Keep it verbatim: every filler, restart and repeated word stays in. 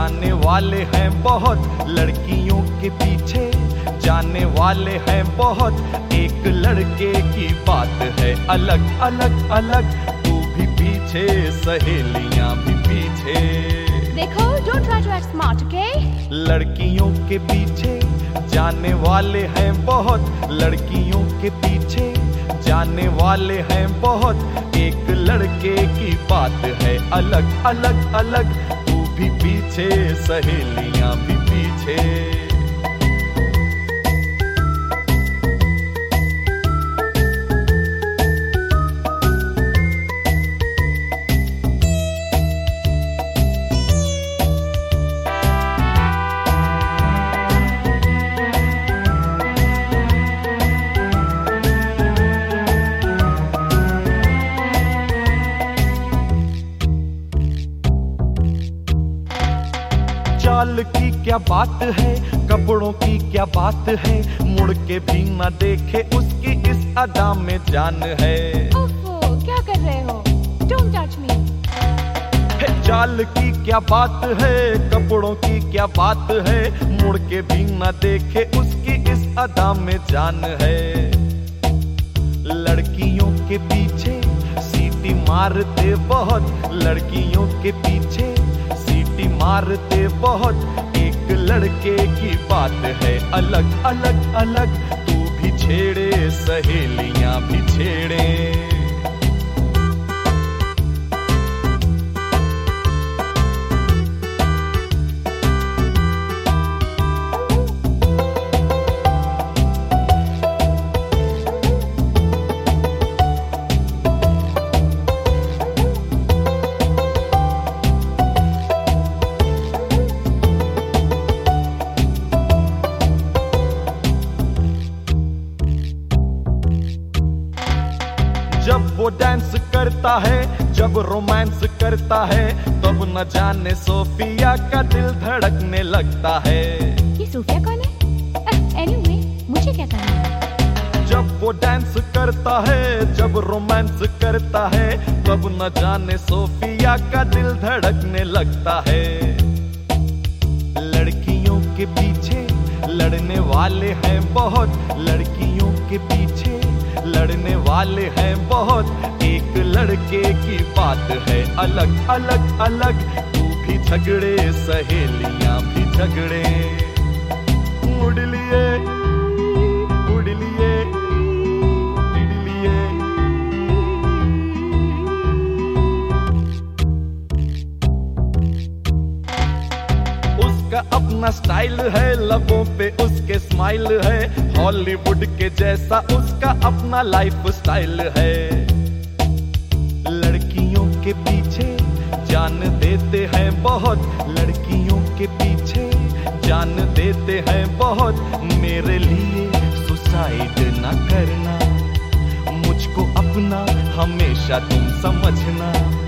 जाने वाले हैं बहुत लड़कियों के पीछे, जाने वाले हैं बहुत। एक लड़के की बात है अलग अलग अलग, तू भी पीछे सहेलियां भी पीछे। देखो, don't try to act smart, okay? लड़कियों के पीछे जाने वाले हैं बहुत, लड़कियों के पीछे जाने वाले हैं बहुत। एक लड़के की बात है अलग अलग अलग, तू भी पीछे सहेलियां भी पीछे। चाल की क्या बात है, कपड़ों की क्या बात है, मुड़ के भी न देखे उसकी इस अदा में जान है। ओफो, क्या कर रहे हो? Don't touch me. चाल की क्या बात है, कपड़ों की क्या बात है, मुड़ के भी न देखे उसकी इस अदा में जान है। लड़कियों के पीछे सीटी मारते बहुत, लड़कियों के पीछे सीटी मारते बहुत। एक लड़के की बात है अलग अलग अलग, तू भी छेड़े सहेलियां भी छेड़े। जब वो डांस करता है, जब रोमांस करता है, तब न जाने सोफिया का दिल धड़कने लगता है। ये सोफिया कौन है? एनीवे, मुझे क्या करना है? जब वो डांस करता है, जब रोमांस करता है, तब न जाने सोफिया का दिल धड़कने लगता है। लड़कियों के पीछे लड़ने वाले हैं बहुत, लड़कियों के पीछे लड़ने वाले हैं बहुत। एक लड़के की बात है अलग अलग अलग, तू भी झगड़े सहेलियां भी झगड़े। उड़ लिए उड़ लिए उड़ लिए। उसका अपना स्टाइल है, लबों पे उसके स्माइल है, हॉलीवुड के जैसा उसका अपना लाइफ स्टाइल है। लड़कियों के पीछे जान देते हैं बहुत, लड़कियों के पीछे जान देते हैं बहुत। मेरे लिए सुसाइड ना करना, मुझको अपना हमेशा तुम समझना।